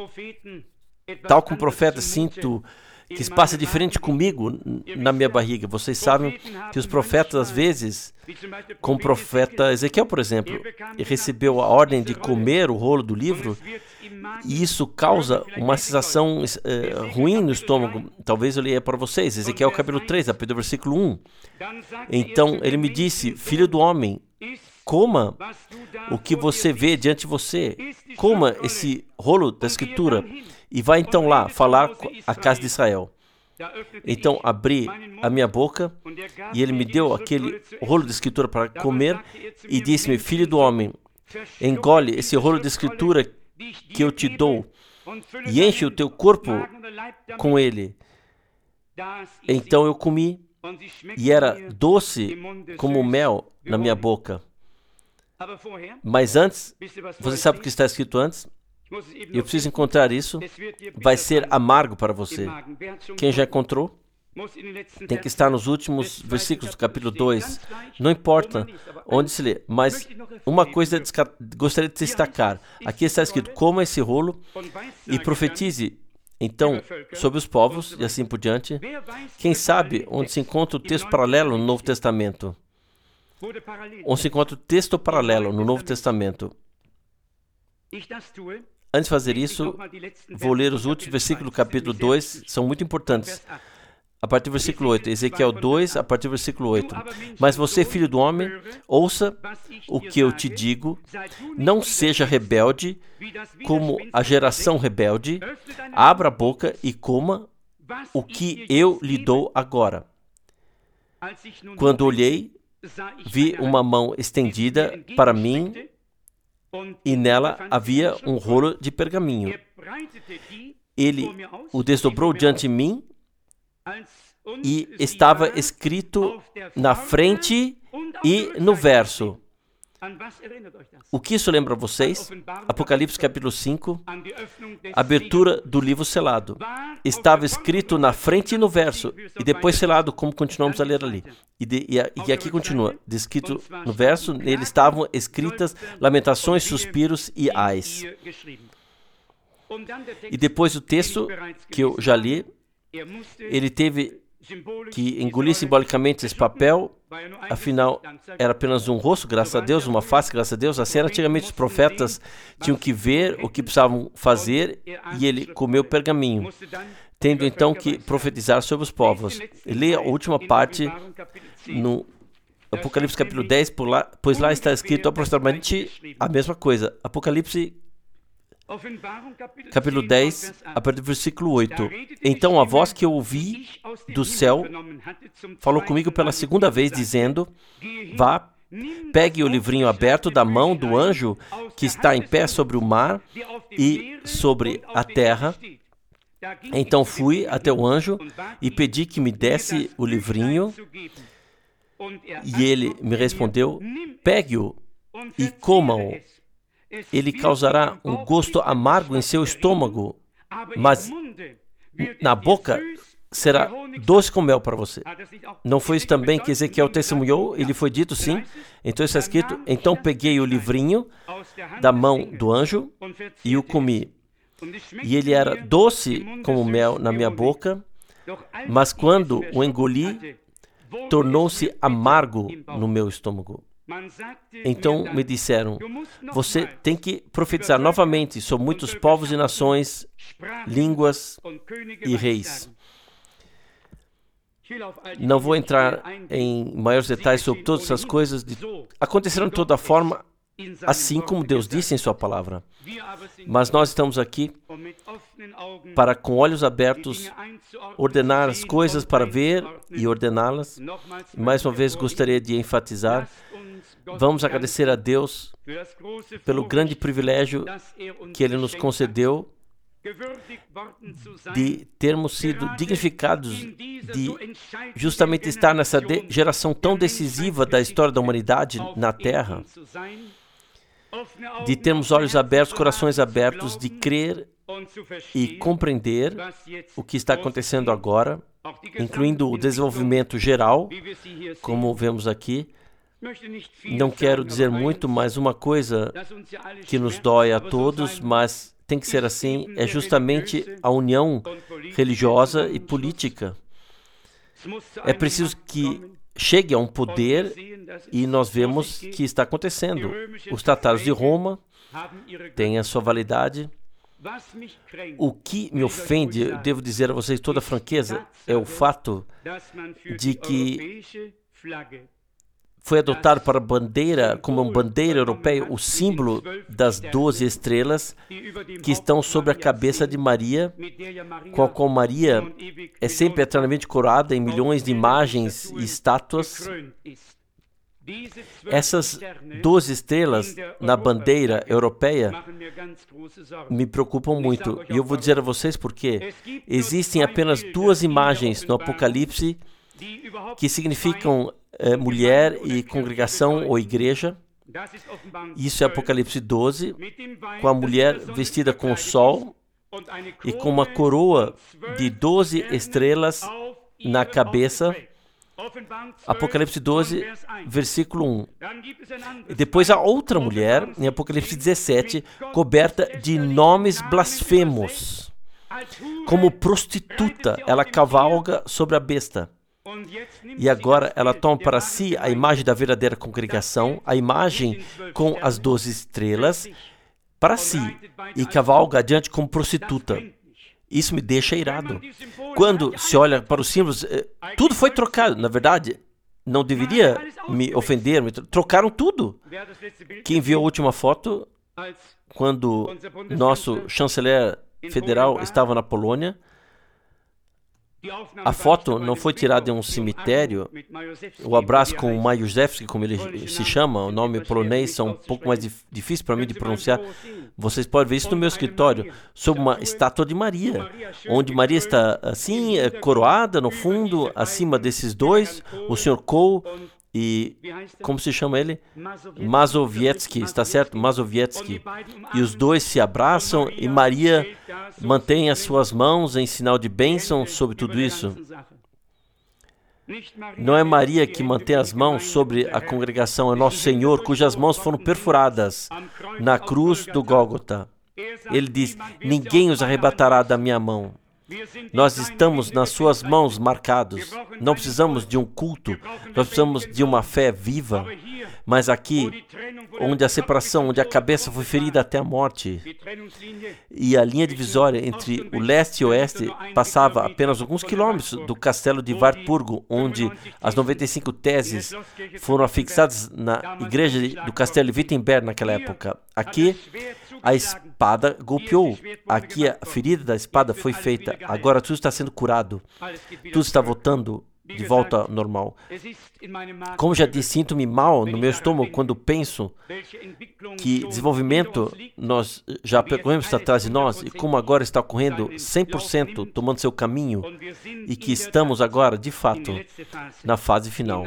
Tal como o profeta, sinto que se passa diferente comigo na minha barriga. Vocês sabem que os profetas, às vezes, como o profeta Ezequiel, por exemplo, recebeu a ordem de comer o rolo do livro, e isso causa uma sensação ruim no estômago. Talvez eu leia para vocês, Ezequiel capítulo 3, a partir do versículo 1. Então ele me disse: filho do homem, coma o que você vê diante de você, coma esse rolo da escritura e vai então lá falar com a casa de Israel. Então abri a minha boca e ele me deu aquele rolo de escritura para comer e disse-me: filho do homem, engole esse rolo de escritura que eu te dou e enche o teu corpo com ele. Então eu comi e era doce como mel na minha boca. Mas antes, você sabe o que está escrito antes? Eu preciso encontrar isso. Vai ser amargo para você. Quem já encontrou? Tem que estar nos últimos versículos do capítulo 2. Não importa onde se lê, mas uma coisa gostaria de destacar. Aqui está escrito: coma esse rolo e profetize então sobre os povos e assim por diante. Quem sabe onde se encontra o texto paralelo no Novo Testamento? Onde se encontra o texto paralelo no Novo Testamento? Antes de fazer isso, vou ler os últimos versículos do capítulo 2, são muito importantes. A partir do versículo 8, Ezequiel 2, a partir do versículo 8. Mas você, filho do homem, ouça o que eu te digo, não seja rebelde como a geração rebelde, abra a boca e coma o que eu lhe dou agora. Quando olhei, vi uma mão estendida para mim e nela havia um rolo de pergaminho. Ele o desdobrou diante de mim e estava escrito na frente e no verso. O que isso lembra a vocês? Apocalipse capítulo 5, abertura do livro selado. Estava escrito na frente e no verso, e depois selado, como continuamos a ler ali. E aqui continua, descrito no verso, nele estavam escritas lamentações, suspiros e ais. E depois o texto que eu já li, ele teve que engolir simbolicamente esse papel, afinal era apenas um rosto, graças a Deus, uma face, graças a Deus. Assim, antigamente os profetas tinham que ver o que precisavam fazer e ele comeu o pergaminho, tendo então que profetizar sobre os povos. Leia a última parte no Apocalipse capítulo 10, pois lá está escrito aproximadamente a mesma coisa. Apocalipse capítulo 10, a partir do versículo 8. Então a voz que eu ouvi do céu falou comigo pela segunda vez, dizendo: vá, pegue o livrinho aberto da mão do anjo que está em pé sobre o mar e sobre a terra. Então fui até o anjo e pedi que me desse o livrinho, e ele me respondeu: pegue-o e coma-o. Ele causará um gosto amargo em seu estômago, mas na boca será doce como mel para você. Não foi isso também que Ezequiel testemunhou? Ele foi dito sim. Então está escrito: então peguei o livrinho da mão do anjo e o comi. E ele era doce como mel na minha boca, mas quando o engoli, tornou-se amargo no meu estômago. Então me disseram: você tem que profetizar novamente sobre muitos povos e nações, línguas e reis. Não vou entrar em maiores detalhes sobre todas essas coisas. Aconteceram de toda forma, assim como Deus disse em sua palavra. Mas nós estamos aqui para, com olhos abertos, ordenar as coisas, para ver e ordená-las. Mais uma vez gostaria de enfatizar: vamos agradecer a Deus pelo grande privilégio que Ele nos concedeu de termos sido dignificados de justamente estar nessa geração tão decisiva da história da humanidade na Terra, de termos olhos abertos, corações abertos, de crer e compreender o que está acontecendo agora, incluindo o desenvolvimento geral, como vemos aqui. Não quero dizer muito, mas uma coisa que nos dói a todos, mas tem que ser assim, é justamente a união religiosa e política. É preciso que chegue a um poder e nós vemos que está acontecendo. Os tratados de Roma têm a sua validade. O que me ofende, eu devo dizer a vocês toda a franqueza, é o fato de que foi adotado para bandeira, como uma bandeira europeia, o símbolo das 12 estrelas que estão sobre a cabeça de Maria, com a qual Maria é sempre eternamente coroada em milhões de imagens e estátuas. Essas 12 estrelas na bandeira europeia me preocupam muito. E eu vou dizer a vocês por quê. Existem apenas 2 imagens no Apocalipse que significam mulher e congregação ou igreja. Isso é Apocalipse 12, com a mulher vestida com o sol e com uma coroa de 12 estrelas na cabeça. Apocalipse 12, versículo 1. E depois a outra mulher, em Apocalipse 17, coberta de nomes blasfemos. Como prostituta, ela cavalga sobre a besta. E agora ela toma para si a imagem da verdadeira congregação, a imagem com as 12 estrelas, para si, e cavalga adiante como prostituta. Isso me deixa irado. Quando se olha para os símbolos, tudo foi trocado. Na verdade, não deveria me ofender, trocaram tudo. Quem viu a última foto, quando nosso chanceler federal estava na Polônia, a foto não foi tirada em um cemitério. O abraço com o Majewski, como ele se chama, o nome polonês são um pouco mais difícil para mim de pronunciar. Vocês podem ver isso no meu escritório, sob uma estátua de Maria, onde Maria está assim, coroada no fundo, acima desses dois, o Sr. Cole e, como se chama ele? Mazowiecki, está certo? Mazowiecki. E os dois se abraçam e Maria mantém as suas mãos em sinal de bênção sobre tudo isso. Não é Maria que mantém as mãos sobre a congregação, é Nosso Senhor, cujas mãos foram perfuradas na cruz do Gólgota. Ele diz, ninguém os arrebatará da minha mão. Nós estamos nas suas mãos marcados. Não precisamos de um culto, nós precisamos de uma fé viva. Mas aqui, onde a separação, onde a cabeça foi ferida até a morte, e a linha divisória entre o leste e o oeste passava apenas alguns quilômetros do castelo de Wartburgo, onde as 95 teses foram afixadas na igreja do castelo de Wittenberg naquela época. Aqui, a espada golpeou. Aqui, a ferida da espada foi feita. Agora tudo está sendo curado. Tudo está voltando de volta ao normal. Como já disse, sinto-me mal no meu estômago quando penso que desenvolvimento nós já percorremos atrás de nós e como agora está ocorrendo 100% tomando seu caminho e que estamos agora, de fato, na fase final.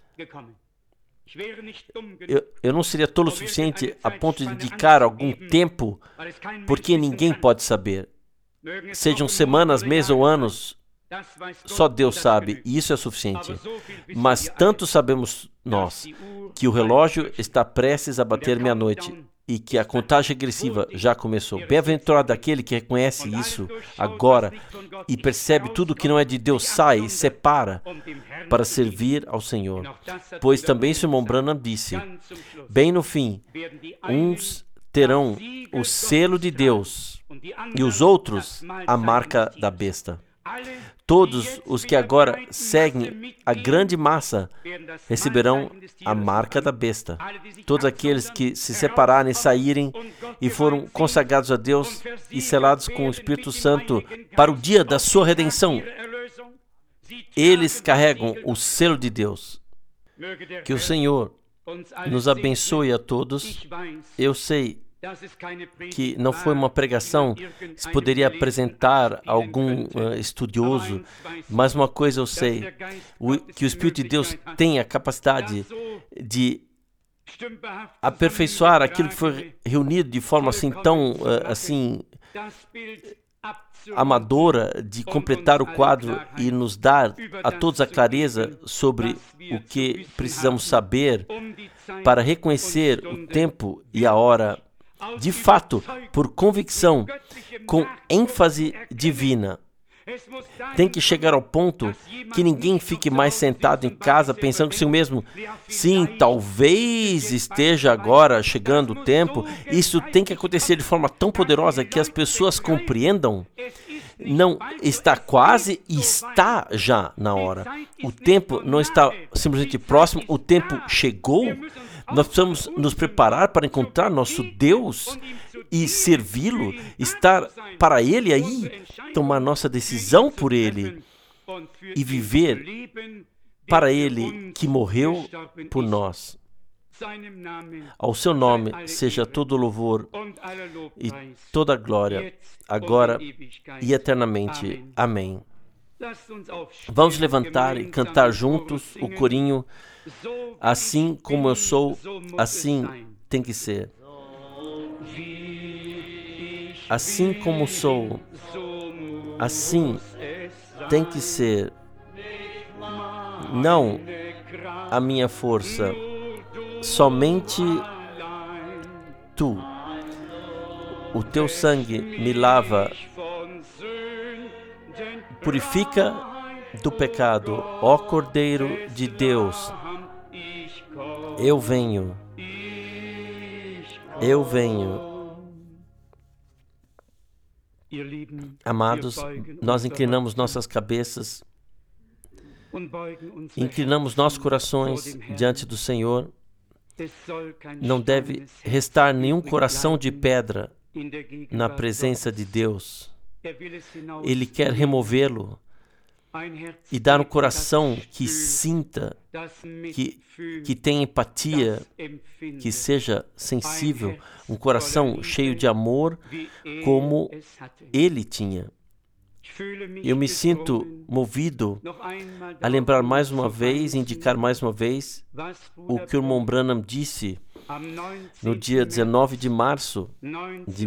Eu não seria tolo o suficiente a ponto de indicar algum tempo, porque ninguém pode saber. Sejam semanas, meses ou anos, só Deus sabe, e isso é suficiente. Mas tanto sabemos nós, que o relógio está prestes a bater meia-noite e que a contagem regressiva já começou. Bem-aventurado aquele que reconhece isso agora e percebe tudo que não é de Deus sai e separa para servir ao Senhor. Pois também Simon Branham disse, bem no fim, uns terão o selo de Deus e os outros a marca da besta. Todos os que agora seguem a grande massa receberão a marca da besta. Todos aqueles que se separarem, saírem e foram consagrados a Deus e selados com o Espírito Santo para o dia da sua redenção, eles carregam o selo de Deus. Que o Senhor nos abençoe a todos. Eu sei que não foi uma pregação, se poderia apresentar algum estudioso, mas uma coisa eu sei, que o Espírito de Deus tem a capacidade de aperfeiçoar aquilo que foi reunido de forma assim tão amadora, de completar o quadro e nos dar a todos a clareza sobre o que precisamos saber para reconhecer o tempo e a hora, de fato, por convicção, com ênfase divina. Tem que chegar ao ponto que ninguém fique mais sentado em casa pensando consigo mesmo, sim, talvez esteja agora chegando o tempo. Isso tem que acontecer de forma tão poderosa que as pessoas compreendam. Não está quase, está já na hora. O tempo não está simplesmente próximo, o tempo chegou. Nós precisamos nos preparar para encontrar nosso Deus e servi-lo, estar para Ele aí, tomar nossa decisão por Ele e viver para Ele que morreu por nós. Ao seu nome seja todo louvor e toda glória, agora e eternamente. Amém. Vamos levantar e cantar juntos o corinho. Assim como eu sou, assim tem que ser. Assim como sou, assim tem que ser. Não a minha força, somente tu. O teu sangue me lava, purifica do pecado. Ó Cordeiro de Deus, eu venho. Eu venho. Amados, nós inclinamos nossas cabeças, inclinamos nossos corações diante do Senhor. Não deve restar nenhum coração de pedra na presença de Deus. Ele quer removê-lo e dar um coração que sinta, que tenha empatia, que seja sensível, um coração cheio de amor como ele tinha. Eu me sinto movido a lembrar mais uma vez, indicar mais uma vez o que o irmão Branham disse no dia 19 de março de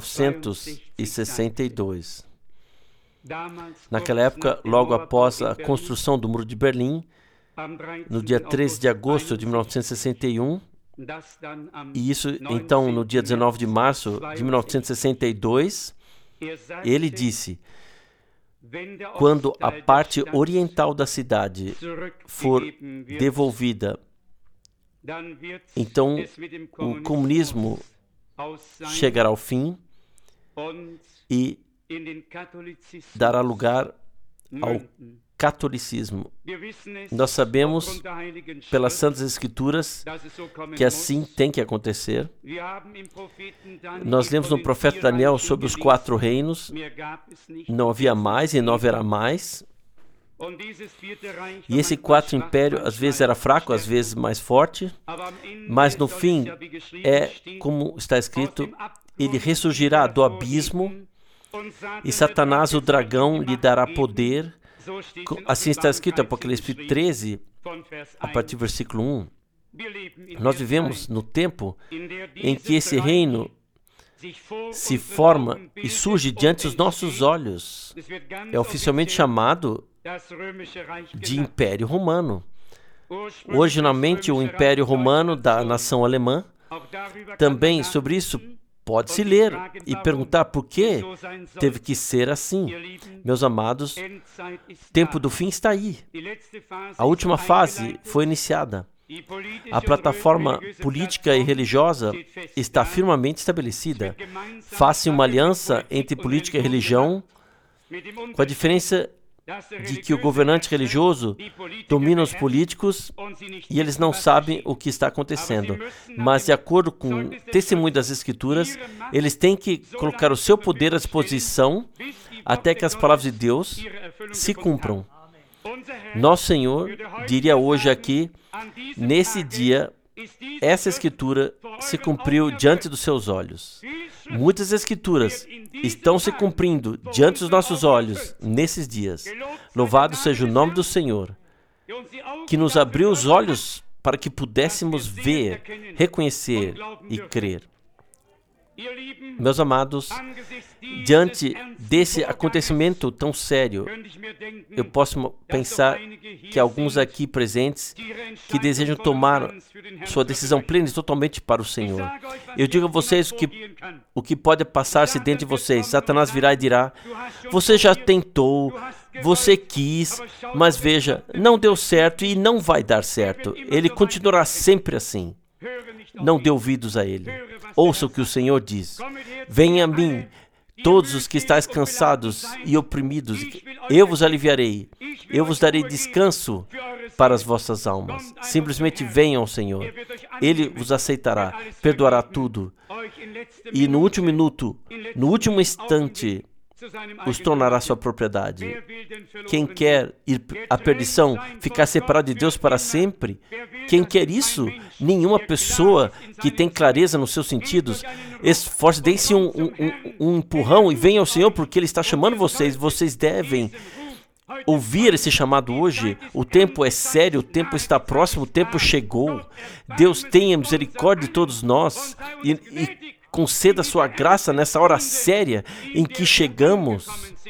1962. Naquela época, logo após a construção do Muro de Berlim, no dia 13 de agosto de 1961, e isso então no dia 19 de março de 1962, ele disse: quando a parte oriental da cidade for devolvida, então o comunismo chegará ao fim e dará lugar ao catolicismo. Nós sabemos pelas Santas Escrituras que assim tem que acontecer. Nós lemos no profeta Daniel sobre os 4 reinos. Não havia mais e não haverá mais. E esse 4 império às vezes era fraco, às vezes mais forte, mas no fim é como está escrito, ele ressurgirá do abismo e Satanás, o dragão, lhe dará poder. Assim está escrito em Apocalipse 13, a partir do versículo 1. Nós vivemos no tempo em que esse reino se forma e surge diante dos nossos olhos. É oficialmente chamado de Império Romano. Originalmente, o Império Romano da nação alemã. Também sobre isso pode-se ler e perguntar por que teve que ser assim. Meus amados, o tempo do fim está aí. A última fase foi iniciada. A plataforma política e religiosa está firmemente estabelecida. Faça uma aliança entre política e religião, com a diferença de que o governante religioso domina os políticos e eles não sabem o que está acontecendo. Mas, de acordo com o testemunho das Escrituras, eles têm que colocar o seu poder à disposição até que as palavras de Deus se cumpram. Nosso Senhor diria hoje aqui, nesse dia, essa escritura se cumpriu diante dos seus olhos. Muitas escrituras estão se cumprindo diante dos nossos olhos nesses dias. Louvado seja o nome do Senhor, que nos abriu os olhos para que pudéssemos ver, reconhecer e crer. Meus amados, diante desse acontecimento tão sério, eu posso pensar que alguns aqui presentes que desejam tomar sua decisão plena e totalmente para o Senhor. Eu digo a vocês o que pode passar-se dentro de vocês. Satanás virá e dirá: você já tentou, você quis, mas veja, não deu certo e não vai dar certo. Ele continuará sempre assim. Não dê ouvidos a ele. Ouça o que o Senhor diz. Venha a mim, todos os que estáis cansados e oprimidos, eu vos aliviarei. Eu vos darei descanso para as vossas almas. Simplesmente venham ao Senhor. Ele vos aceitará, perdoará tudo. E no último minuto, no último instante, os tornará sua propriedade. Quem quer ir à perdição, ficar separado de Deus para sempre? Quem quer isso? Nenhuma pessoa que tem clareza nos seus sentidos. Esforce, deem-se um empurrão e venham ao Senhor, porque Ele está chamando vocês. Vocês devem ouvir esse chamado hoje. O tempo é sério, o tempo está próximo, o tempo chegou. Deus tenha misericórdia de todos nós e conceda a sua graça nessa hora séria em que chegamos.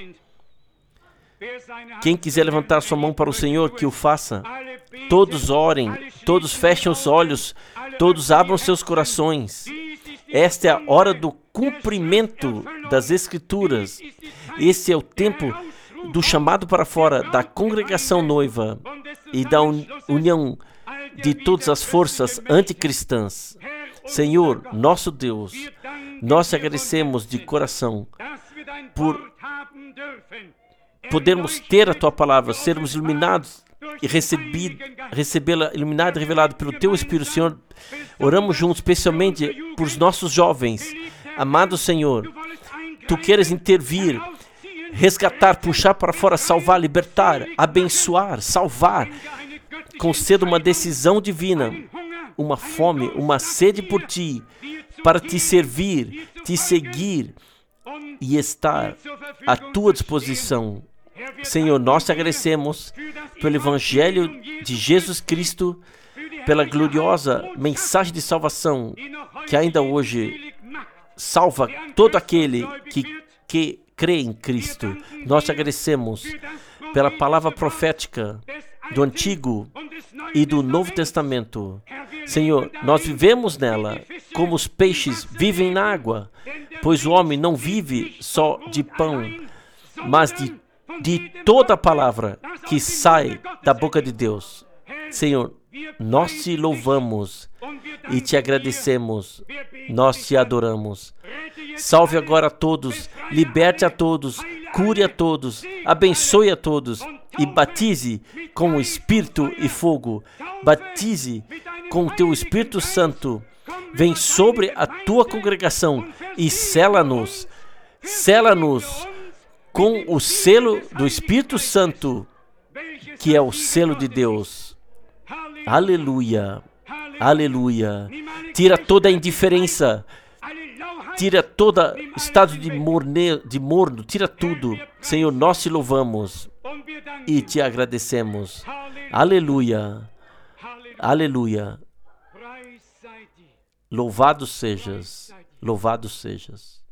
Quem quiser levantar sua mão para o Senhor, que o faça. Todos orem, todos fechem os olhos, todos abram seus corações. Esta é a hora do cumprimento das Escrituras. Esse é o tempo do chamado para fora da congregação noiva e da união de todas as forças anticristãs. Senhor, nosso Deus, nós te agradecemos de coração por podermos ter a Tua palavra, sermos iluminados e recebê-la iluminada e revelada pelo Teu Espírito, Senhor. Oramos juntos, especialmente por os nossos jovens. Amado Senhor, Tu queres intervir, resgatar, puxar para fora, salvar, libertar, abençoar, salvar. Conceda uma decisão divina, uma fome, uma sede por Ti, para Te servir, Te seguir e estar à Tua disposição. Senhor, nós te agradecemos pelo Evangelho de Jesus Cristo, pela gloriosa mensagem de salvação que ainda hoje salva todo aquele que crê em Cristo. Nós te agradecemos pela palavra profética do Antigo e do Novo Testamento. Senhor, nós vivemos nela como os peixes vivem na água, pois o homem não vive só de pão, mas de toda a palavra que sai da boca de Deus. Senhor, nós te louvamos e te agradecemos, nós te adoramos. Salve agora a todos, liberte a todos, cure a todos, abençoe a todos e batize com o Espírito e fogo. Batize com o teu Espírito Santo. Vem sobre a tua congregação e sela-nos com o selo do Espírito Santo, que é o selo de Deus. Aleluia, aleluia. Tira toda a indiferença, tira todo estado de morno, tira tudo. Senhor, nós te louvamos e te agradecemos. Aleluia, aleluia. Louvado sejas, louvado sejas.